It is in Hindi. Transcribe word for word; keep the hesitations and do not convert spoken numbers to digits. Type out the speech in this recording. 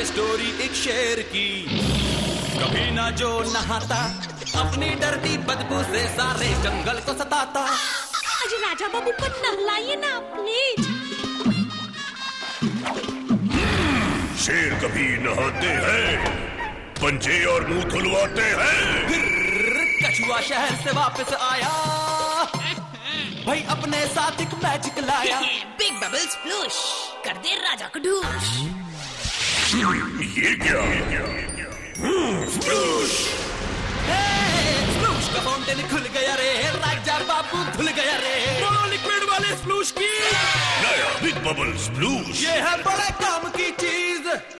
स्टोरी एक शेर की। कभी ना जो नहाता अपनी डरती बदबू से सारे जंगल को सताता। आज राजा बाबू को नहलाइए ना प्लीज। शेर कभी नहाते हैं, पंजे और मुंह धुलवाते हैं। फिर कछुआ शहर से वापस आया, भाई अपने साथ एक मैजिक लाया। बिग बबल स्प्लूश कर दे राजा को ढूश। ये क्या? स्प्लूश! स्प्लूश का फाउंटेन खुल गया रे, राजा बाबू धुल गया रे। बोलो लिक्विड वाले स्प्लूश की। नया बिग बबल स्प्लूश। ये है बड़े काम की चीज।